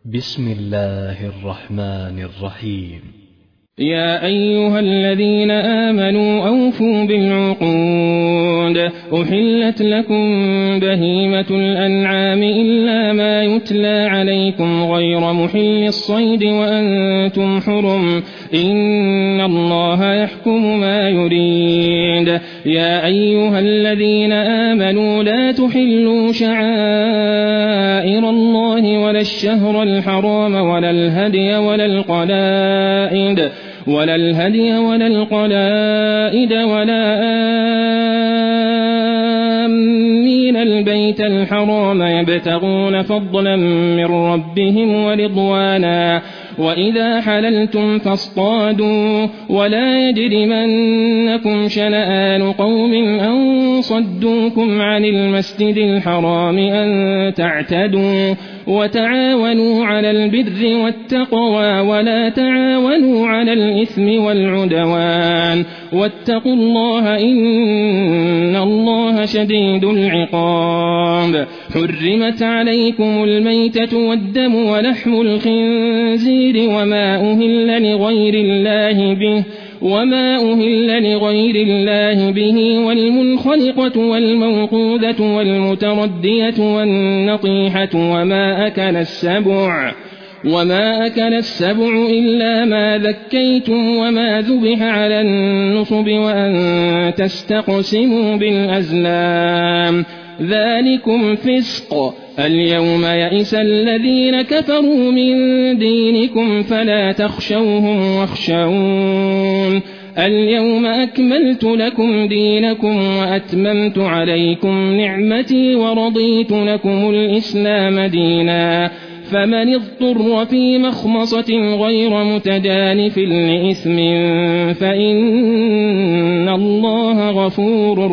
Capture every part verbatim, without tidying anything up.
بسم الله الرحمن الرحيم. يا أيها الذين آمنوا أوفوا بالعقود أحلت لكم بهيمة الأنعام إلا ما يتلى عليكم غير محل الصيد وأنتم حرم إن الله يحكم ما يريد. يا أيها الذين آمنوا لا تحلوا شعائر الله ولا الشهر الحرام ولا الهدي ولا القلائد ولا الهدي ولا القلائد ولا آمين البيت الحرام يبتغون فضلا من ربهم ورضوانا وإذا حللتم فاصطادوا ولا يجرمنكم شنآن قوم أن صدوكم عن المسجد الحرام أن تعتدوا وتعاونوا على البر والتقوى ولا تعاونوا على الإثم والعدوان واتقوا الله إن الله شديد العقاب. حرمت عليكم الميتة والدم ولحم الخنزير وما أهل لغير الله به وما أهل لغير الله به والمنخلقة والموقوذة والمتردية والنطيحة وما أكل السبع وما أكل السبع إلا ما ذكيتم وما ذبح على النصب وأن تستقسموا بالأزلام ذلكم فسق. اليوم يئس الذين كفروا من دينكم فلا تخشوهم واخشون. اليوم أكملت لكم دينكم وأتممت عليكم نعمتي ورضيت لكم الإسلام دينا فمن اضطر في مخمصة غير متجانف لإثم فإن الله غفور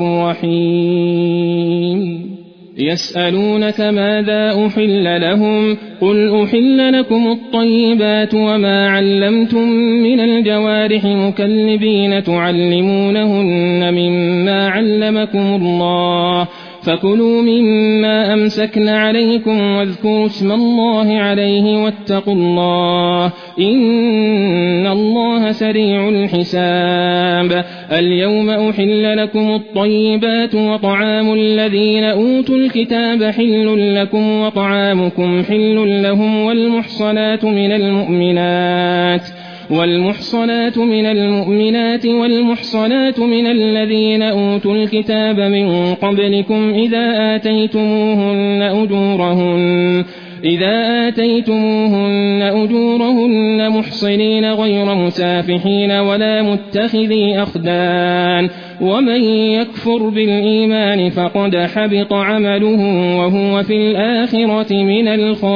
رحيم. يسألونك ماذا أحل لهم قل أحل لكم الطيبات وما علمتم من الجوارح مكلبين تعلمونهن مما علمكم الله فكلوا مما أمسكن عليكم واذكروا اسم الله عليه واتقوا الله إن الله سريع الحساب. اليوم أحل لكم الطيبات وطعام الذين أوتوا الكتاب حل لكم وطعامكم حل لهم والمحصنات من المؤمنات والمحصنات من المؤمنات والمحصنات من الذين أوتوا الكتاب من قبلكم إذا آتيتموهن أجورهن إذا آتيتموهن أجورهن محصنين غير مسافحين ولا متخذي أخدان ومن يكفر بالإيمان فقد حبط عمله وهو في الآخرة من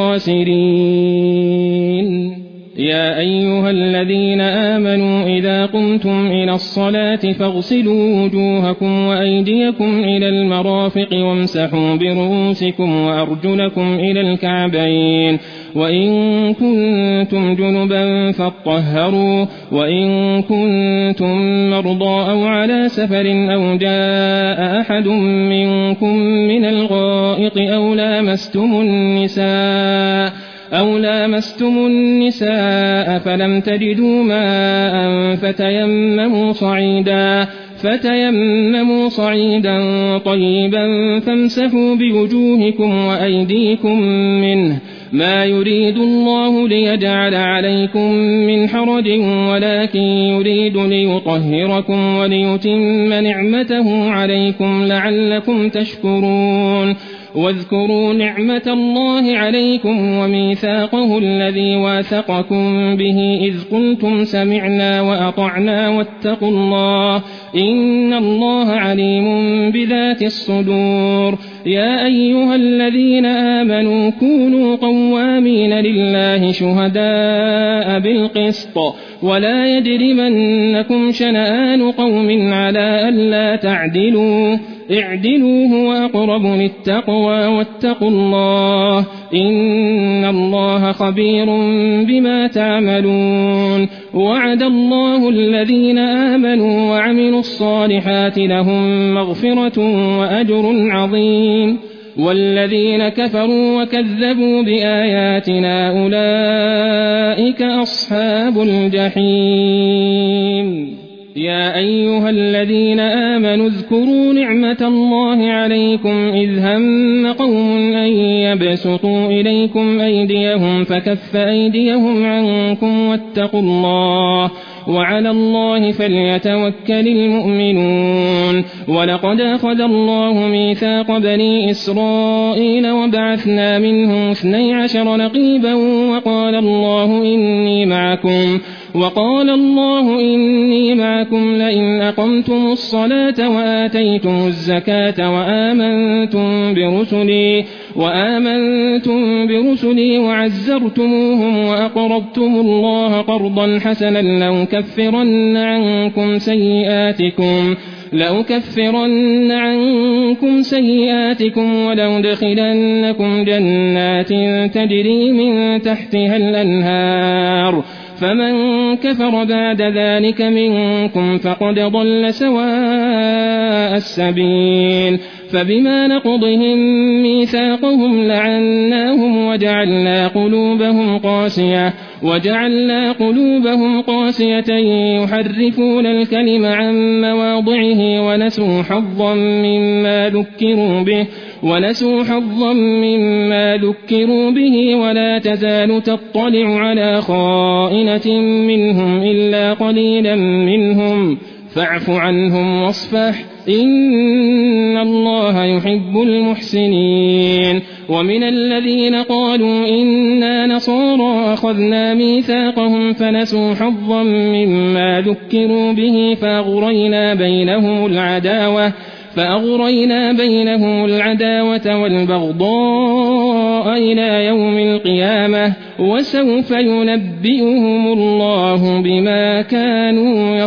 الخاسرين. يا أيها الذين آمنوا إذا قمتم إلى الصلاة فاغسلوا وجوهكم وأيديكم إلى المرافق وامسحوا برؤوسكم وأرجلكم إلى الكعبين وإن كنتم جنبا فاطهروا وإن كنتم مرضى أو على سفر أو جاء أحد منكم من الغائط أو لامستم النساء أو لامستم النساء فلم تجدوا ماء فتيمموا صعيدا فتيمموا صعيدا طيبا فامسحوا بوجوهكم وأيديكم منه ما يريد الله ليجعل عليكم من حرج ولكن يريد ليطهركم وليتم نعمته عليكم لعلكم تشكرون. واذكروا نعمة الله عليكم وميثاقه الذي واثقكم به إذ قلتم سمعنا وأطعنا واتقوا الله إن الله عليم بذات الصدور. يا أيها الذين آمنوا كونوا قوامين لله شهداء بالقسط ولا يجرمنكم شنآن قوم على ألا تعدلوا اعدلوا هو أقرب للتقوى واتقوا الله إن الله خبير بما تعملون. وعد الله الذين آمنوا وعملوا الصالحات لهم مغفرة وأجر عظيم. والذين كفروا وكذبوا بآياتنا أولئك أصحاب الجحيم يا أيها الذين آمنوا اذكروا نعمة الله عليكم إذ هم قوم أن يبسطوا إليكم أيديهم فكف أيديهم عنكم واتقوا الله وعلى الله فليتوكل المؤمنون ولقد أخذ الله ميثاق بني إسرائيل وبعثنا منهم اثني عشر نقيبا وقال الله إني معكم وقال الله إني معكم لئن أقمتم الصلاة وآتيتم الزكاة وآمنتم برسلي وآمنتم برسلي وعزرتموهم وأقرضتم الله قرضا حسنا لأكفرن عنكم سيئاتكم لأكفرن عنكم سيئاتكم ولأدخلنكم جنات تجري من تحتها الأنهار فمن كفر بعد ذلك منكم فقد ضل سواء السبيل فبما نقضهم ميثاقهم لعناهم وجعلنا قلوبهم قاسية وجعلنا قلوبهم قاسية يحرفون الكلم عن مواضعه ونسوا حظا مما ذكروا به ونسوا حظا مما ذكروا به ولا تزال تطلع على خائنة منهم إلا قليلا منهم فاعف عنهم واصفح إن الله يحب المحسنين ومن الذين قالوا إنا نصارى أخذنا ميثاقهم فنسوا حظا مما ذكروا به فأغرينا بينهم العداوة فأغرينا بينهم العداوة والبغضاء إلى يوم القيامة وسوف ينبئهم الله بما كانوا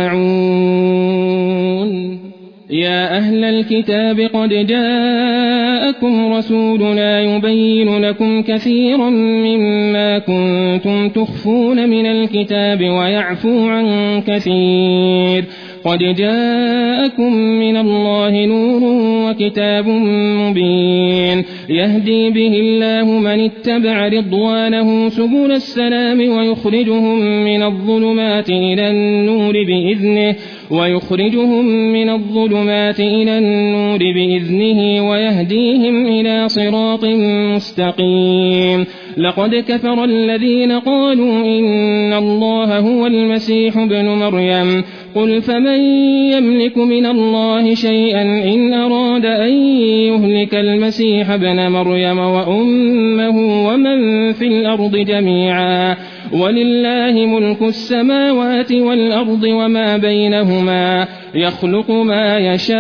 يصنعون يا أهل الكتاب قد جاءكم رسولنا يبين لكم كثيرا مما كنتم تخفون من الكتاب ويعفو عن كثير قد جاءكم من الله نور وكتاب مبين يهدي به الله من اتبع رضوانه سبل السلام ويخرجهم من الظلمات إلى النور بإذنه ويخرجهم من الظلمات إلى النور بإذنه ويهديهم إلى صراط مستقيم لقد كفر الذين قالوا إن الله هو المسيح ابن مريم قل فمن يملك من الله شيئا إن أراد أن يهلك المسيح ابن مريم وأمه ومن في الأرض جميعا ولله ملك السماوات والأرض وما بينهما يخلق ما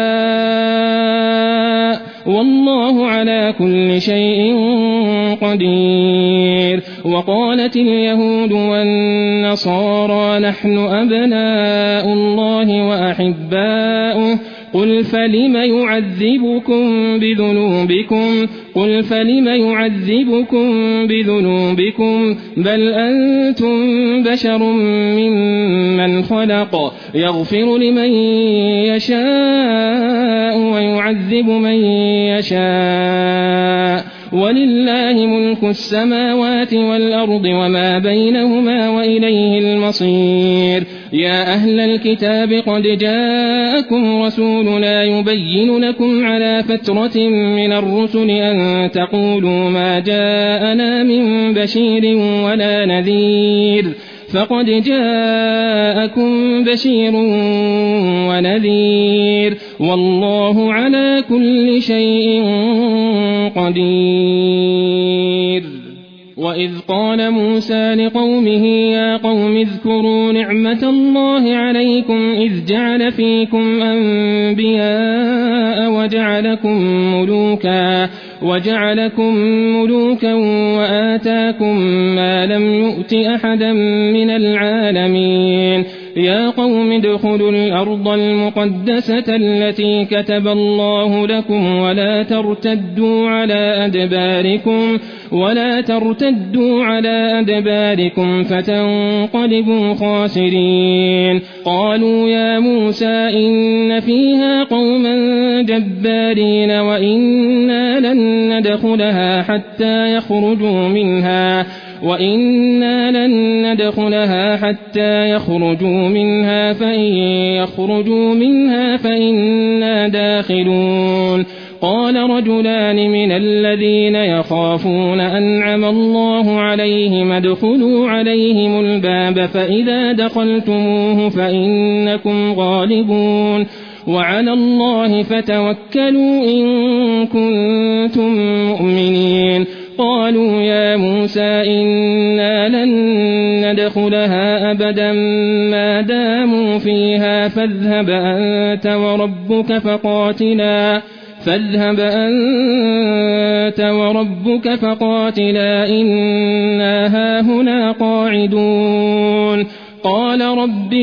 يشاء والله على كل شيء قدير وقالت اليهود والنصارى نحن أبناء الله وأحباؤه قل فلم يعذبكم بذنوبكم قل فلم يعذبكم بذنوبكم بل أنتم بشر ممن خلق يغفر لمن يشاء ويعذب من يشاء ولله ملك السماوات والأرض وما بينهما وإليه المصير يا أهل الكتاب قد جاءكم رسولنا يبين لكم على فترة من الرسل أن تقولوا ما جاءنا من بشير ولا نذير فقد جاءكم بشير ونذير والله على كل شيء قدير وإذ قال موسى لقومه يا قوم اذكروا نعمة الله عليكم إذ جعل فيكم أنبياء وجعلكم ملوكا وجعلكم ملوكا وآتاكم ما لم يؤت أحدا من العالمين يا قوم ادخلوا الأرض المقدسة التي كتب الله لكم ولا ترتدوا على أدباركم ولا ترتدوا على أدباركم فتنقلبوا خاسرين قالوا يا موسى إن فيها قوما جبارين وإنا لن ندخلها حتى يخرجوا منها وإنا لن ندخلها حتى يخرجوا منها فإن يخرجوا منها فإنا داخلون قال رجلان من الذين يخافون أنعم الله عليهم ادخلوا عليهم الباب فإذا دخلتموه فإنكم غالبون وعلى الله فتوكلوا إن كنتم مؤمنين قالوا يا موسى إنا لن ندخلها أبدا ما داموا فيها فاذهب أنت وربك فقاتلا فاذهب أنت وربك فقاتلا إنا هاهنا قاعدون قال رب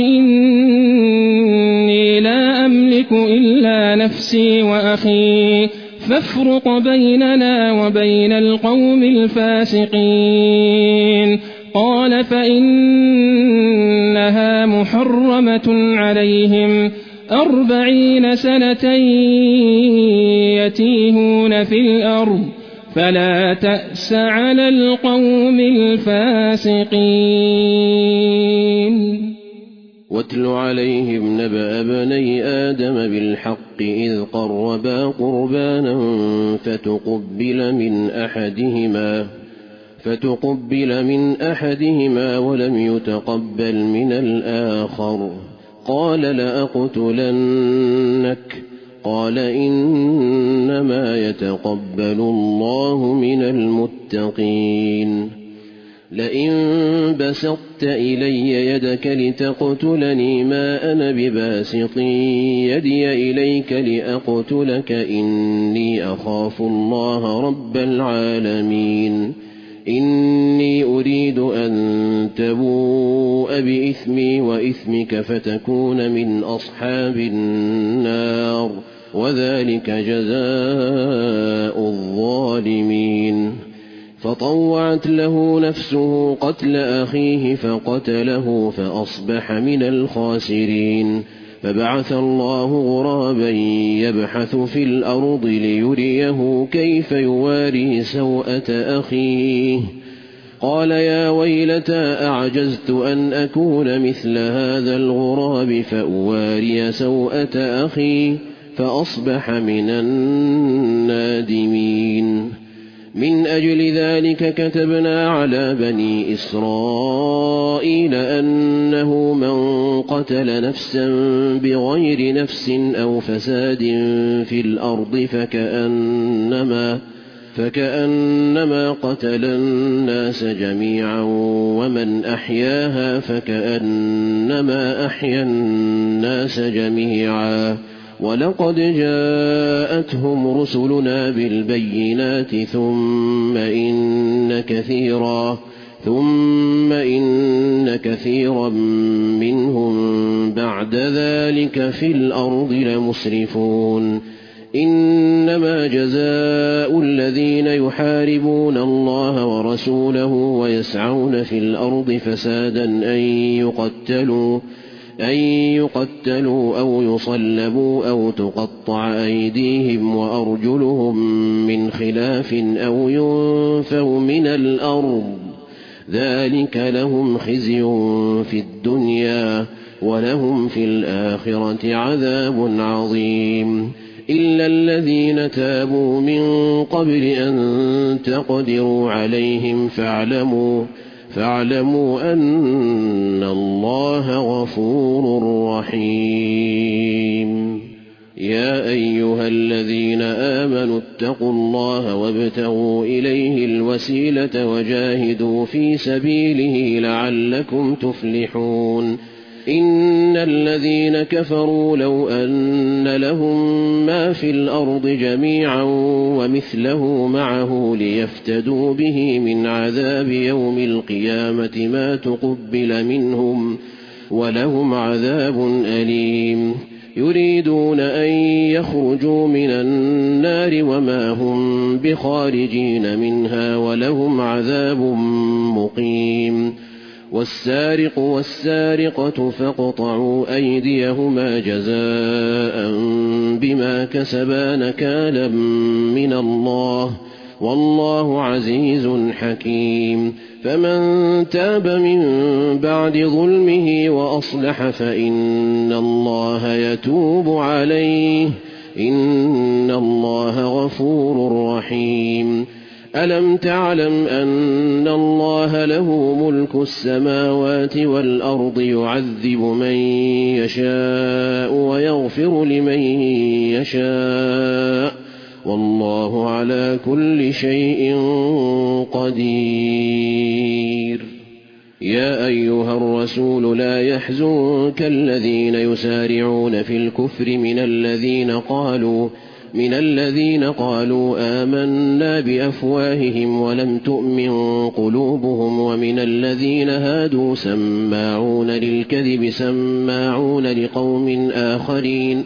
إني لا أملك إلا نفسي وأخي فافرق بيننا وبين القوم الفاسقين قال فإنها محرمة عليهم أربعين سنة يتيهون في الأرض فلا تأس على القوم الفاسقين واتل عليهم نبأ بني آدم بالحق إذ قربا قربانا فتقبل من أحدهما فتقبل من أحدهما ولم يتقبل من الآخر قال لأقتلنك قال إنما يتقبل الله من المتقين لئن بسطت إلي يدك لتقتلني ما أنا بباسط يدي إليك لأقتلك إني أخاف الله رب العالمين إني أريد أن تبوء بإثمي وإثمك فتكون من أصحاب النار وذلك جزاء الظالمين فطوعت له نفسه قتل أخيه فقتله فأصبح من الخاسرين فبعث الله غرابا يبحث في الأرض ليريه كيف يواري سوءة أخيه قال يا ويلتى أعجزت أن أكون مثل هذا الغراب فأواري سوءة أخي فأصبح من النادمين من أجل ذلك كتبنا على بني إسرائيل أنه من قتل نفسا بغير نفس أو فساد في الأرض فكأنما, فكأنما قتل الناس جميعا ومن أحياها فكأنما أحيا الناس جميعا ولقد جاءتهم رسلنا بالبينات ثم إن كثيرا ثم إن كثيرا منهم بعد ذلك في الأرض لمسرفون إنما جزاء الذين يحاربون الله ورسوله ويسعون في الأرض فسادا أن يقتلوا أن يقتلوا أو يصلبوا أو تقطع أيديهم وأرجلهم من خلاف أو ينفوا من الأرض ذلك لهم خزي في الدنيا ولهم في الآخرة عذاب عظيم إلا الذين تابوا من قبل أن تقدروا عليهم فاعلموا فاعلموا أن الله غفور رحيم يا أيها الذين آمنوا اتقوا الله وابتغوا إليه الوسيلة وجاهدوا في سبيله لعلكم تفلحون إن الذين كفروا لو أن لهم ما في الأرض جميعا ومثله معه ليفتدوا به من عذاب يوم القيامة ما تقبل منهم ولهم عذاب أليم يريدون أن يخرجوا من النار وما هم بخارجين منها ولهم عذاب مقيم والسارق والسارقة فاقطعوا أيديهما جزاء بما كسبا نكالا من الله والله عزيز حكيم فمن تاب من بعد ظلمه وأصلح فإن الله يتوب عليه إن الله غفور رحيم ألم تعلم أن الله له ملك السماوات والأرض يعذب من يشاء ويغفر لمن يشاء والله على كل شيء قدير يا أيها الرسول لا يحزنك الذين يسارعون في الكفر من الذين قالوا من الذين قالوا آمنا بأفواههم ولم تؤمن قلوبهم ومن الذين هادوا سماعون للكذب سماعون لقوم آخرين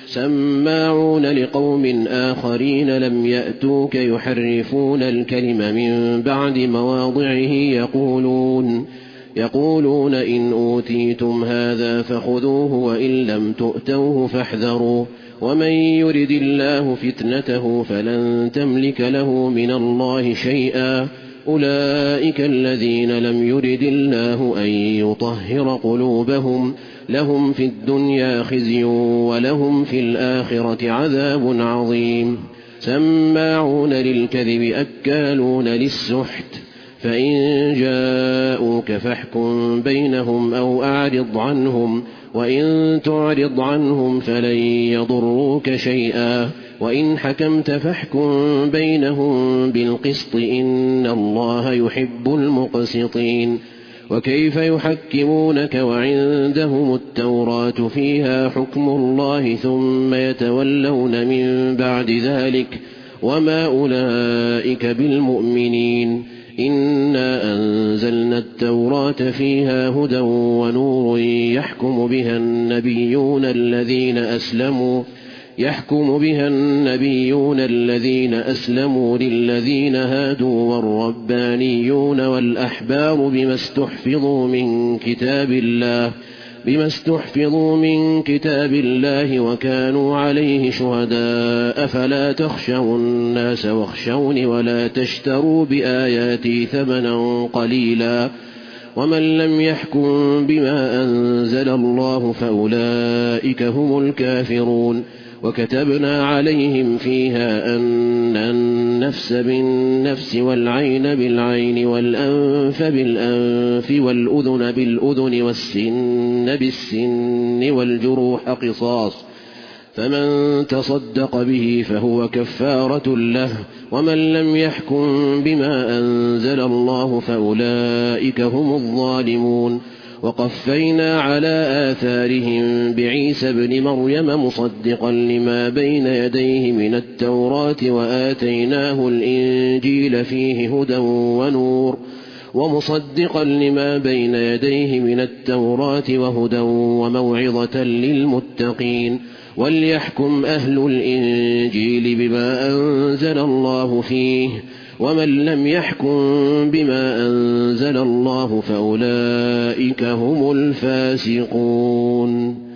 سماعون لقوم آخرين لم يأتوك يحرفون الكلم من بعد مواضعه يقولون يقولون إن أوتيتم هذا فخذوه وإن لم تؤتوه فاحذروا ومن يرد الله فتنته فلن تملك له من الله شيئا أولئك الذين لم يرد الله أن يطهر قلوبهم لهم في الدنيا خزي ولهم في الآخرة عذاب عظيم سماعون للكذب أكالون للسحت فإن جاءوك فاحكم بينهم أو أعرض عنهم وإن تعرض عنهم فلن يضروك شيئا وإن حكمت فاحكم بينهم بالقسط إن الله يحب المقسطين وكيف يحكمونك وعندهم التوراة فيها حكم الله ثم يتولون من بعد ذلك وما أولئك بالمؤمنين إنا أنزلنا التوراة فيها هدى ونور يحكم بها النبيون الذين أسلموا يحكم بها النبيون الذين أسلموا للذين هادوا والربانيون والأحبار بما استحفظوا من كتاب الله بما استحفظوا من كتاب الله وكانوا عليه شهداء فلا تخشوا الناس واخشوني ولا تشتروا بآياتي ثمنا قليلا ومن لم يحكم بما أنزل الله فأولئك هم الكافرون وكتبنا عليهم فيها أن النفس بالنفس والعين بالعين والأنف بالأنف والأذن بالأذن والسن بالسن والجروح قصاص فمن تصدق به فهو كفارة له ومن لم يحكم بما أنزل الله فأولئك هم الظالمون وقفينا على آثارهم بعيسى ابن مريم مصدقا لما بين يديه من التوراة وآتيناه الإنجيل فيه هدى ونور ومصدقا لما بين يديه من التوراة وهدى وموعظة للمتقين وليحكم أهل الإنجيل بما أنزل الله فيه ومن لم يحكم بما أنزل الله فأولئك هم الفاسقون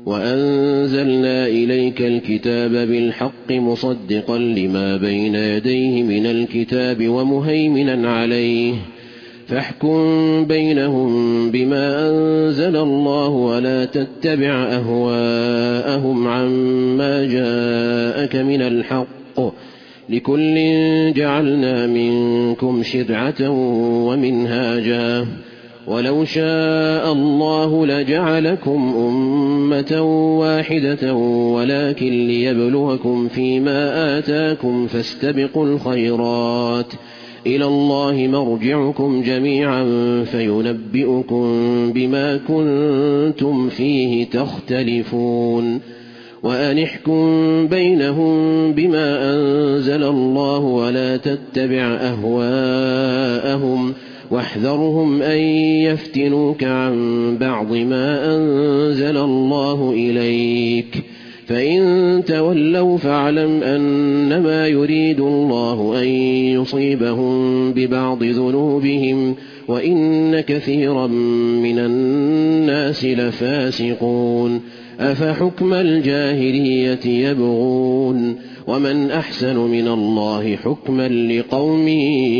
وأنزلنا إليك الكتاب بالحق مصدقا لما بين يديه من الكتاب ومهيمنا عليه فاحكم بينهم بما أنزل الله ولا تتبع أهواءهم عما جاءك من الحق لكل جعلنا منكم شرعة ومنهاجا ولو شاء الله لجعلكم أمة واحدة ولكن ليبلوكم فيما آتاكم فاستبقوا الخيرات إلى الله مرجعكم جميعا فينبئكم بما كنتم فيه تختلفون وأن احكم بينهم بما أنزل الله ولا تتبع أهواءهم واحذرهم أن يفتنوك عن بعض ما أنزل الله إليك فإن تولوا فاعلم أنما يريد الله أن يصيبهم ببعض ذنوبهم وإن كثيرا من الناس لفاسقون أفحكم الجاهلية يبغون ومن أحسن من الله حكما لقوم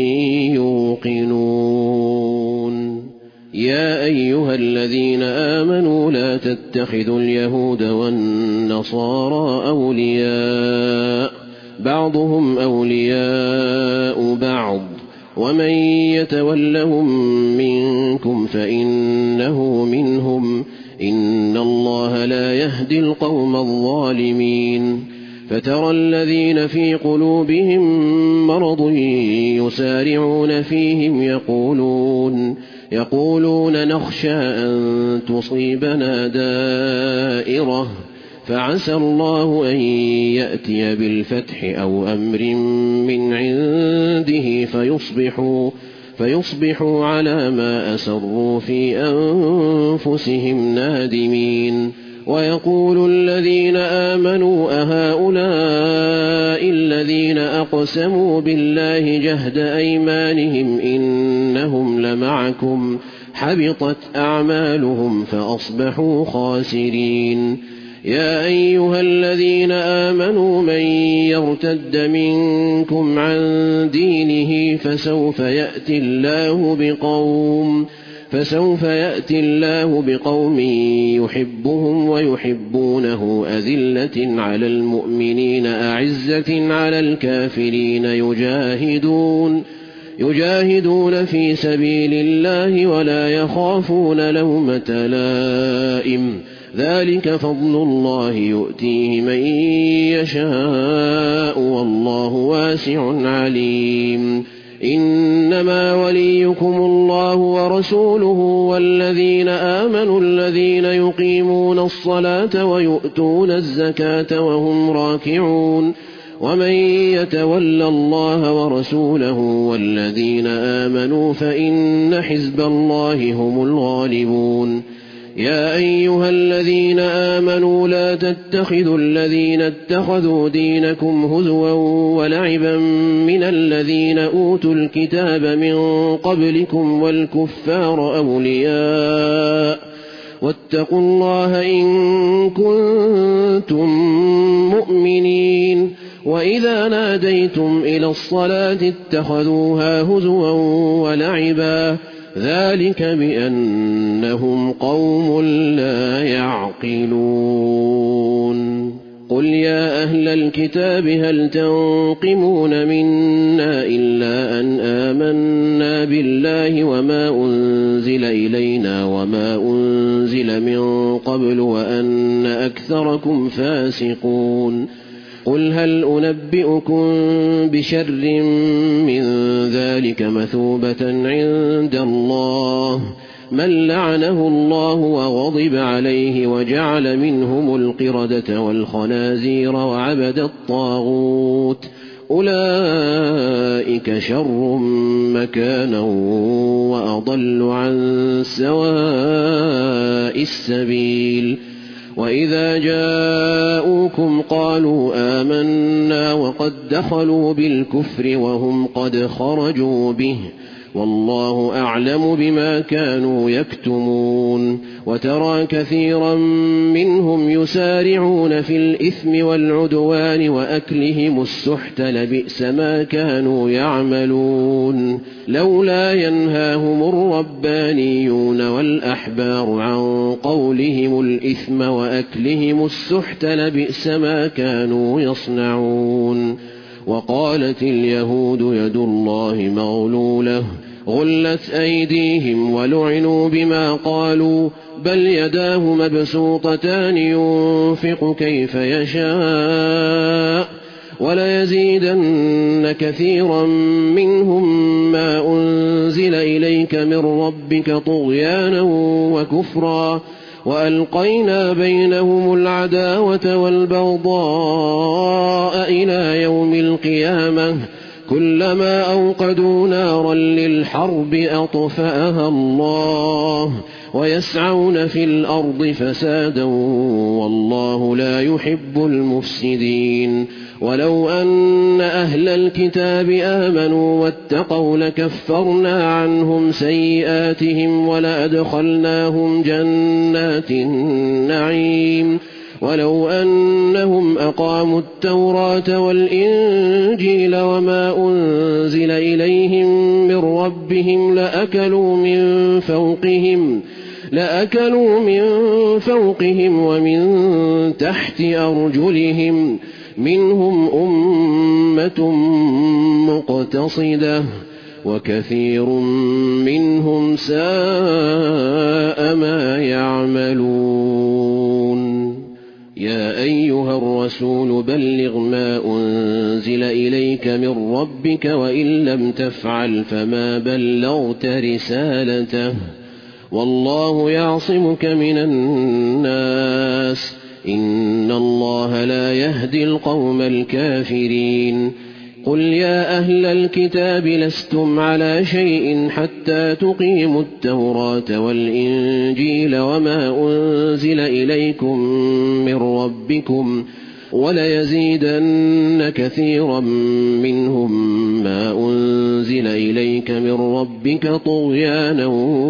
يوقنون يا أيها الذين آمنوا لا تتخذوا اليهود والنصارى أولياء بعضهم أولياء بعض ومن يتولهم منكم فإنه منهم إن الله لا يهدي القوم الظالمين فترى الذين في قلوبهم مرض يسارعون فيهم يقولون يقولون نخشى أن تصيبنا دائرة فعسى الله أن يأتي بالفتح أو أمر من عنده فيصبحوا, فيصبحوا على ما أسروا في أنفسهم نادمين ويقول الذين آمنوا أهؤلاء الذين أقسموا بالله جهد أيمانهم إنهم لمعكم حبطت أعمالهم فأصبحوا خاسرين يا أيها الذين آمنوا من يرتد منكم عن دينه فسوف يأتي الله بقوم فسوف يأتي الله بقوم يحبهم ويحبونه أذلة على المؤمنين أعزة على الكافرين يجاهدون يجاهدون في سبيل الله ولا يخافون لومة لائم ذلك فضل الله يؤتيه من يشاء والله واسع عليم إنما وليكم الله ورسوله والذين آمنوا الذين يقيمون الصلاة ويؤتون الزكاة وهم راكعون ومن يتول الله ورسوله والذين آمنوا فإن حزب الله هم الغالبون يا أيها الذين آمنوا لا تتخذوا الذين اتخذوا دينكم هزوا ولعبا من الذين أوتوا الكتاب من قبلكم والكفار أولياء واتقوا الله إن كنتم مؤمنين وإذا ناديتم إلى الصلاة اتخذوها هزوا ولعبا ذلك بأنهم قوم لا يعقلون قل يا أهل الكتاب هل تنقمون منا إلا أن آمنا بالله وما أنزل إلينا وما أنزل من قبل وأن أكثركم فاسقون قل هل أنبئكم بشر من ذلك مثوبة عند الله من لعنه الله وغضب عليه وجعل منهم القردة والخنازير وعبد الطاغوت أولئك شر مكانا وأضل عن سواء السبيل وإذا جاءوكم قالوا آمنا وقد دخلوا بالكفر وهم قد خرجوا به والله أعلم بما كانوا يكتمون وترى كثيرا منهم يسارعون في الإثم والعدوان وأكلهم السحت لبئس ما كانوا يعملون لولا ينهاهم الربانيون والأحبار عن قولهم الإثم وأكلهم السحت لبئس ما كانوا يصنعون وقالت اليهود يد الله مغلولة غلت أيديهم ولعنوا بما قالوا بل يداه مبسوطتان ينفق كيف يشاء وليزيدن كثيرا منهم ما أنزل إليك من ربك طغيانا وكفرا وألقينا بينهم العداوة والبغضاء إلى يوم القيامة كلما أوقدوا نارا للحرب أطفأها الله ويسعون في الأرض فسادا والله لا يحب المفسدين ولو أن أهل الكتاب آمنوا واتقوا لكفرنا عنهم سيئاتهم ولأدخلناهم جنات النعيم ولو أنهم أقاموا التوراة والإنجيل وما أنزل إليهم من ربهم لأكلوا من فوقهم لأكلوا من فوقهم ومن تحت أرجلهم منهم أمة مقتصدة وكثير منهم ساء ما يعملون يا أيها الرسول بلغ ما أنزل إليك من ربك وإن لم تفعل فما بلغت رسالته والله يعصمك من الناس إن الله لا يهدي القوم الكافرين قل يا أهل الكتاب لستم على شيء حتى تقيموا التوراة والإنجيل وما أنزل إليكم من ربكم وليزيدن كثيرا منهم ما أنزل إليك من ربك طغيانا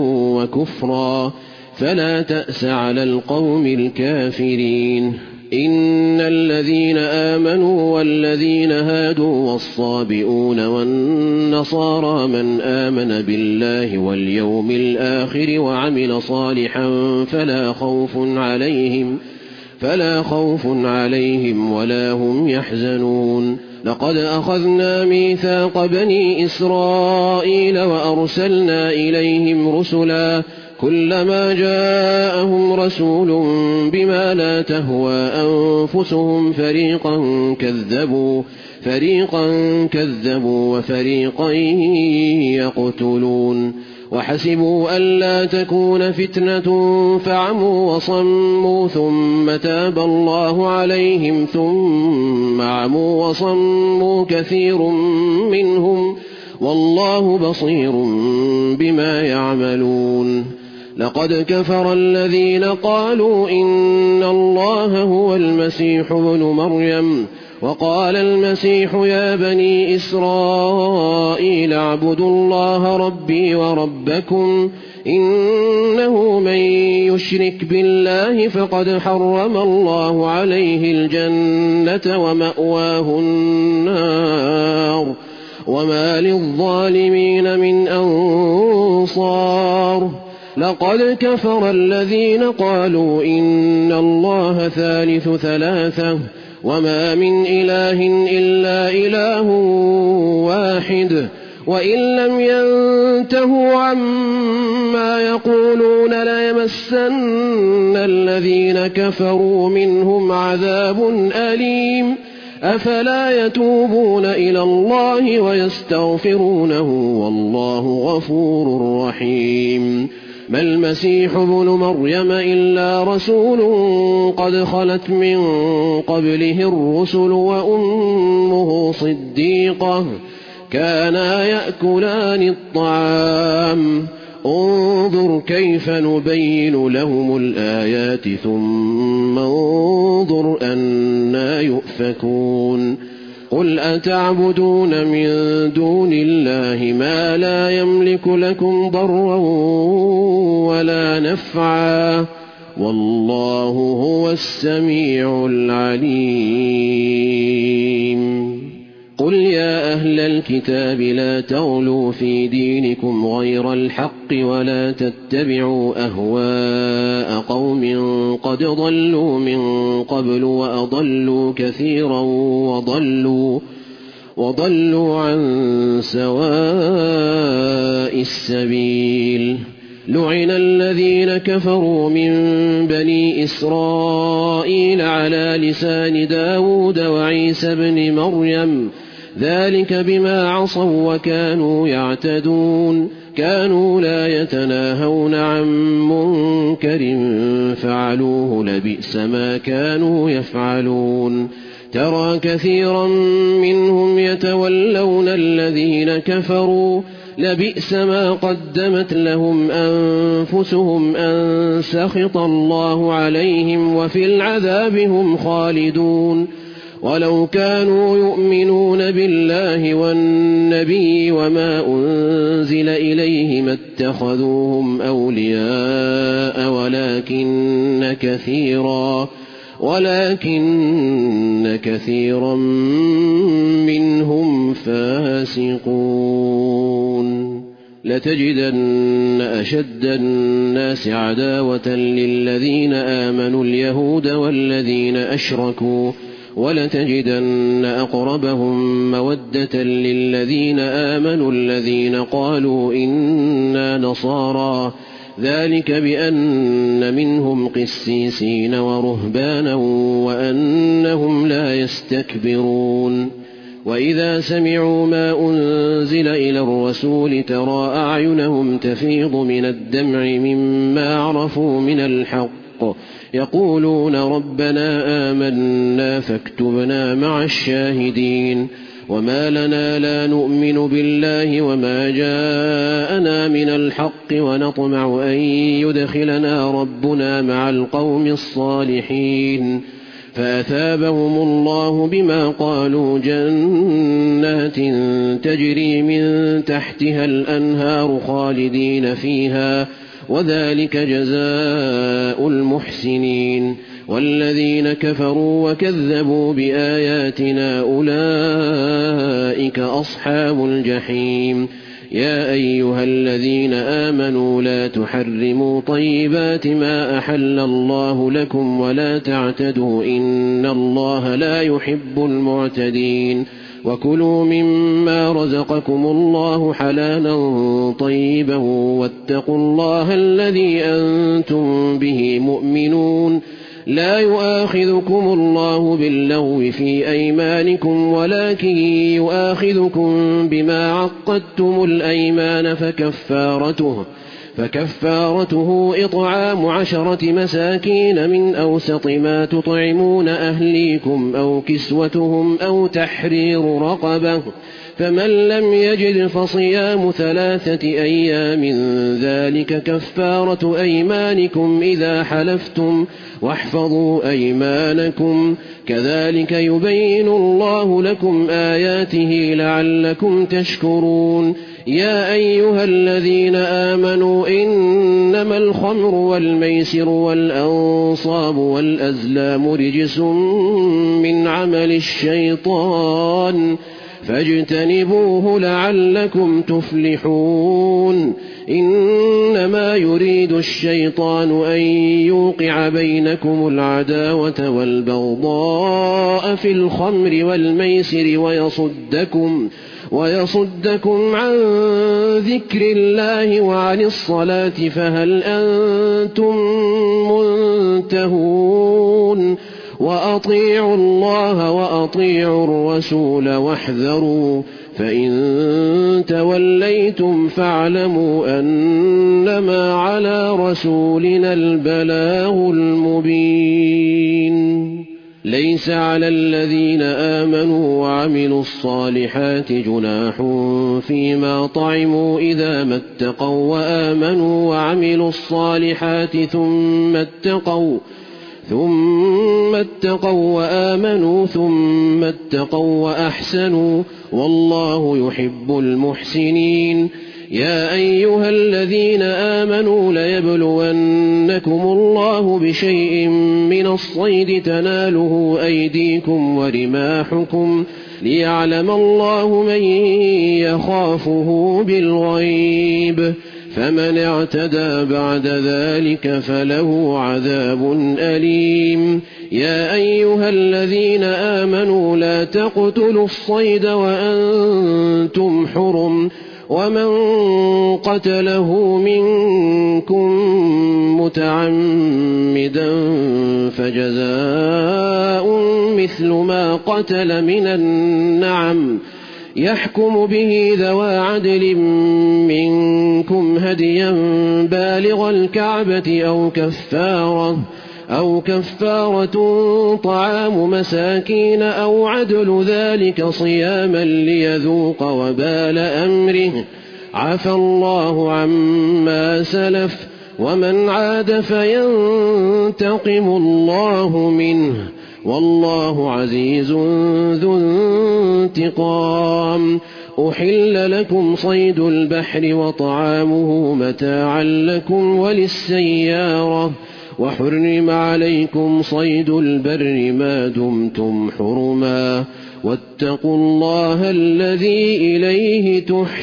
وكفرا فلا تأس على القوم الكافرين إن الذين آمنوا والذين هادوا والصابئون والنصارى من آمن بالله واليوم الآخر وعمل صالحا فلا خوف عليهم فلا خوف عليهم ولا هم يحزنون لقد أخذنا ميثاق بني إسرائيل وأرسلنا إليهم رسلا كلما جاءهم رسول بما لا تهوى أنفسهم فريقا كذبوا فريقا كذبوا وفريقا يقتلون وحسبوا ألا تكون فتنة فعموا وصموا ثم تاب الله عليهم ثم عموا وصموا كثير منهم والله بصير بما يعملون لقد كفر الذين قالوا إن الله هو المسيح ابن مريم وقال المسيح يا بني إسرائيل اعبدوا الله ربي وربكم إنه من يشرك بالله فقد حرم الله عليه الجنة ومأواه النار وما للظالمين من أنصار لقد كفر الذين قالوا إن الله ثالث ثلاثة وما من إله إلا إله واحد وإن لم ينتهوا عما يقولون ليمسن الذين كفروا منهم عذاب أليم أفلا يتوبون إلى الله ويستغفرونه والله غفور رحيم ما المسيح ابن مريم إلا رسول قد خلت من قبله الرسل وأمه صديقة كانا يأكلان الطعام انظر كيف نبين لهم الآيات ثم انظر أنى يؤفكون قل أتعبدون من دون الله ما لا يملك لكم ضرا ولا نفعا والله هو السميع العليم قل يا أهل الكتاب لا تغلوا في دينكم غير الحق ولا تتبعوا أهواء قوم قد ضلوا من قبل وأضلوا كثيرا وضلوا, وضلوا عن سواء السبيل لعن الذين كفروا من بني إسرائيل على لسان داود وعيسى بن مريم ذلك بما عصوا وكانوا يعتدون كانوا لا يتناهون عن منكر فعلوه لبئس ما كانوا يفعلون ترى كثيرا منهم يتولون الذين كفروا لبئس ما قدمت لهم أنفسهم أن سخط الله عليهم وفي العذاب هم خالدون ولو كانوا يؤمنون بالله والنبي وما أنزل إليه ما اتخذوهم أولياء ولكن كثيرا ولكن كثيرا منهم فاسقون لتجدن أشد الناس عداوة للذين آمنوا اليهود والذين أشركوا ولتجدن أقربهم مودة للذين آمنوا الذين قالوا إنا نصارى ذلك بأن منهم قسيسين ورهبانا وأنهم لا يستكبرون وإذا سمعوا ما أنزل إلى الرسول ترى أعينهم تفيض من الدمع مما عرفوا من الحق يقولون ربنا آمنا فاكتبنا مع الشاهدين وما لنا لا نؤمن بالله وما جاءنا من الحق ونطمع أن يدخلنا ربنا مع القوم الصالحين فأثابهم الله بما قالوا جنات تجري من تحتها الأنهار خالدين فيها وذلك جزاء المحسنين والذين كفروا وكذبوا بآياتنا أولئك أصحاب الجحيم يا أيها الذين آمنوا لا تحرموا طيبات ما أحل الله لكم ولا تعتدوا إن الله لا يحب المعتدين وكلوا مما رزقكم الله حلالا طيبا واتقوا الله الذي أنتم به مؤمنون لا يؤاخذكم الله باللغو في أيمانكم ولكن يؤاخذكم بما عقدتم الأيمان فكفارته فكفارته إطعام عشرة مساكين من أوسط ما تطعمون أهليكم أو كسوتهم أو تحرير رقبة فمن لم يجد فصيام ثلاثة أيام ذلك كفارة أيمانكم إذا حلفتم واحفظوا أيمانكم كذلك يبين الله لكم آياته لعلكم تشكرون يا أيها الذين آمنوا إنما الخمر والميسر والأنصاب والأزلام رجس من عمل الشيطان فاجتنبوه لعلكم تفلحون إنما يريد الشيطان أن يوقع بينكم العداوة والبغضاء في الخمر والميسر ويصدكم ويصدكم عن ذكر الله وعن الصلاة فهل أنتم منتهون وأطيعوا الله وأطيعوا الرسول واحذروا فإن توليتم فاعلموا أنما على رسولنا البلاغ المبين ليس على الذين آمنوا وعملوا الصالحات جناح فيما طعموا إذا ما اتقوا وآمنوا وعملوا الصالحات ثم اتقوا ثم اتقوا وآمنوا ثم اتقوا وأحسنوا والله يحب المحسنين يا أيها الذين آمنوا ليبلونكم الله بشيء من الصيد تناله أيديكم ورماحكم ليعلم الله من يخافه بالغيب فمن اعتدى بعد ذلك فله عذاب أليم يا أيها الذين آمنوا لا تقتلوا الصيد وأنتم حرم ومن قتله منكم متعمدا فجزاء مثل ما قتل من النعم يحكم به ذوى عدل منكم هديا بالغ الكعبة أو كفارة أو كفارة طعام مساكين أو عدل ذلك صياما ليذوق وبال أمره عفى الله عما سلف ومن عاد فينتقم الله منه والله عزيز ذو انتقام. أحل لكم صيد البحر وطعامه متاعا لكم وللسيارة وحرم عليكم صيد البر ما دمتم حرما واتقوا الله الذي إليه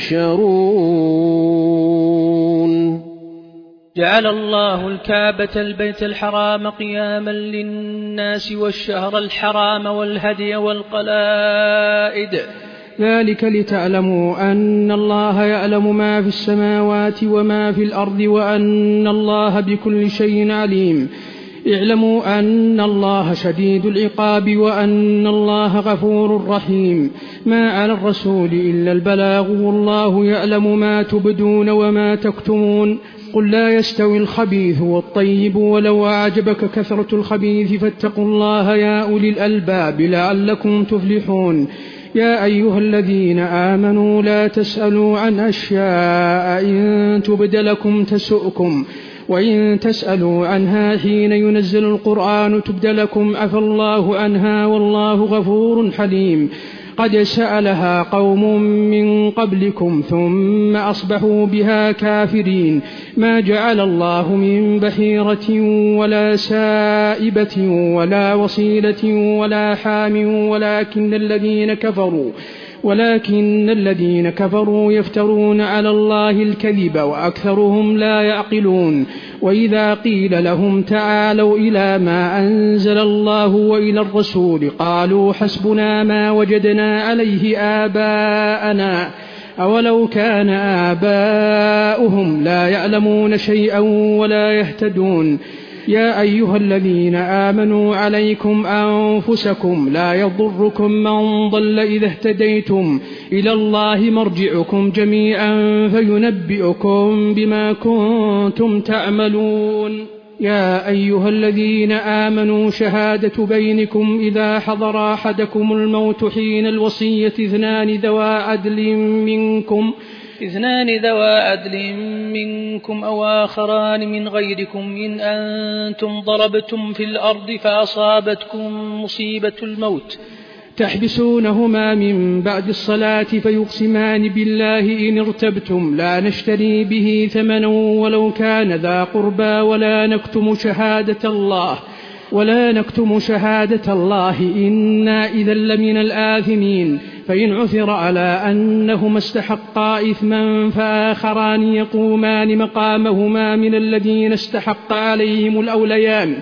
تحشرون. جعل الله الكعبة البيت الحرام قياما للناس والشهر الحرام والهدي والقلائد ذلك لتعلموا أن الله يعلم ما في السماوات وما في الأرض وأن الله بكل شيء عليم. اعلموا أن الله شديد العقاب وأن الله غفور رحيم. ما على الرسول إلا البلاغ والله يعلم ما تبدون وما تكتمون. قل لا يستوي الخبيث والطيب ولو أعجبك كثرة الخبيث فاتقوا الله يا أولي الألباب لعلكم تفلحون. يا أيها الذين آمنوا لا تسألوا عن أشياء إن تبد لكم تسؤكم وإن تسألوا عنها حين ينزل القرآن تبد لكم عفى الله عنها والله غفور حليم. قد سألها قوم من قبلكم ثم أصبحوا بها كافرين. ما جعل الله من بحيرة ولا سائبة ولا وصيلة ولا حام ولكن الذين كفروا ولكن الذين كفروا يفترون على الله الكذب وأكثرهم لا يعقلون. وإذا قيل لهم تعالوا إلى ما أنزل الله وإلى الرسول قالوا حسبنا ما وجدنا عليه آباءنا أولو كان آباؤهم لا يعلمون شيئا ولا يهتدون. يا أيها الذين آمنوا عليكم أنفسكم لا يضركم من ضل إذا اهتديتم إلى الله مرجعكم جميعا فينبئكم بما كنتم تعملون. يا أيها الذين آمنوا شهادة بينكم إذا حضر أحدكم الموت حين الوصية اثنان ذوى عدل منكم اثنان ذوى عدل منكم أو آخران من غيركم إن أنتم ضربتم في الأرض فأصابتكم مصيبة الموت تحبسونهما من بعد الصلاة فيقسمان بالله إن ارتبتم لا نشتري به ثمنا ولو كان ذا قربى ولا نكتم شهادة الله ولا نكتم شهادة الله إنا إذا لمن الآثمين. فإن عثر على أنهما استحقا إثما فآخران يقومان مقامهما من الذين استحق عليهم الأوليان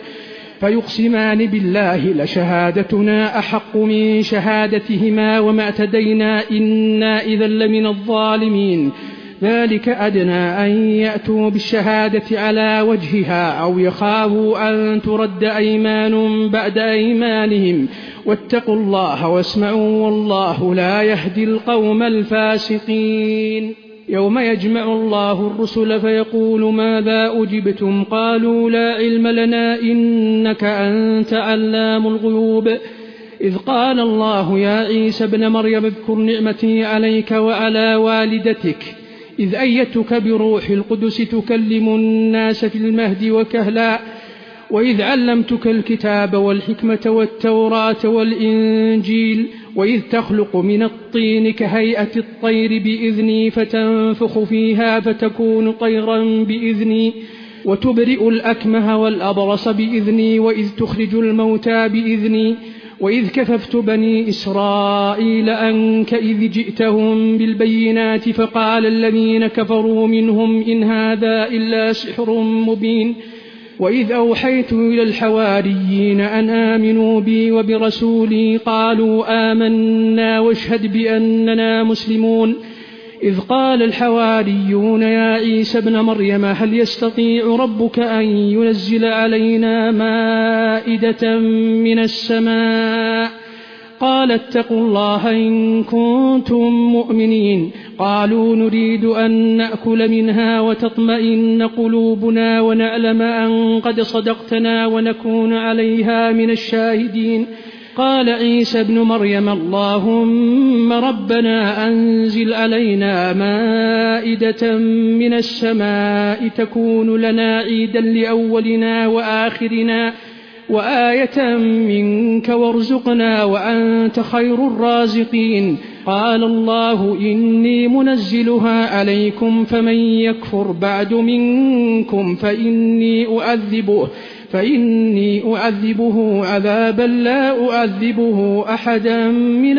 فيقسمان بالله لشهادتنا أحق من شهادتهما وما اعتدينا إنا إذا لمن الظالمين. ذلك أدنى أن يأتوا بالشهادة على وجهها أو يخافوا أن ترد أيمان بعد أيمانهم واتقوا الله واسمعوا والله لا يهدي القوم الفاسقين. يوم يجمع الله الرسل فيقول ماذا أجبتم قالوا لا علم لنا إنك أنت علام الغيوب. إذ قال الله يا عيسى ابن مريم اذكر نعمتي عليك وعلى والدتك إذ أيدتك بروح القدس تكلم الناس في المهد وكهلا وإذ علمتك الكتاب والحكمة والتوراة والإنجيل وإذ تخلق من الطين كهيئة الطير بإذني فتنفخ فيها فتكون طيرا بإذني وتبرئ الأكمه والأبرص بإذني وإذ تخرج الموتى بإذني وإذ كففت بني إسرائيل عنك إذ جئتهم بالبينات فقال الذين كفروا منهم إن هذا إلا سحر مبين. وإذ أوحيت إلى الحواريين أن آمنوا بي وبرسولي قالوا آمنا واشهد بأننا مسلمون. إذ قال الحواريون يا عيسى ابن مريم هل يستطيع ربك أن ينزل علينا مائدة من السماء قال اتقوا الله إن كنتم مؤمنين قالوا نريد أن نأكل منها وتطمئن قلوبنا ونعلم أن قد صدقتنا ونكون عليها من الشاهدين قال عيسى ابن مريم اللهم ربنا أنزل علينا مائدة من السماء تكون لنا عيدا لأولنا وآخرنا وآية منك وارزقنا وأنت خير الرازقين قال الله إني منزلها عليكم فمن يكفر بعد منكم فإني أعذبه فإني أعذبه عذابا لا أعذبه أحدا من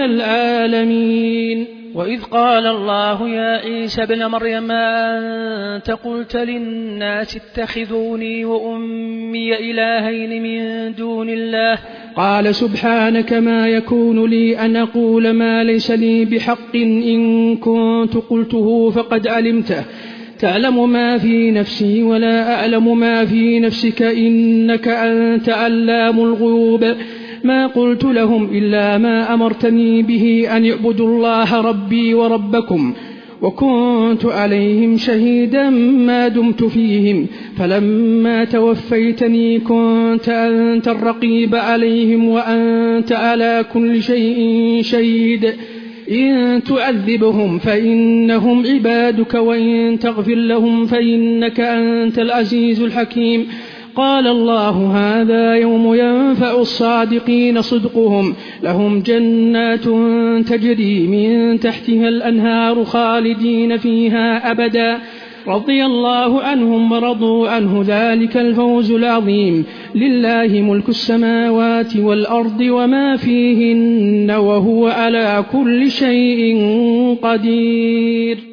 العالمين وإذ قال الله يا عيسى ابن مريم أنت قلت للناس اتخذوني وأمي إلهين من دون الله قال سبحانك ما يكون لي أن أقول ما ليس لي بحق إن كنت قلته فقد علمته تعلم ما في نفسي ولا أعلم ما في نفسك إنك أنت علام الغيوب ما قلت لهم إلا ما أمرتني به أن يعبدوا الله ربي وربكم وكنت عليهم شهيدا ما دمت فيهم فلما توفيتني كنت أنت الرقيب عليهم وأنت على كل شيء شهيد إن تعذبهم فإنهم عبادك وإن تغفر لهم فإنك أنت العزيز الحكيم قال الله هذا يوم ينفع الصادقين صدقهم لهم جنات تجري من تحتها الأنهار خالدين فيها أبدا رضي الله عنهم ورضوا عنه ذلك الفوز العظيم لله ملك السماوات والأرض وما فيهن وهو على كل شيء قدير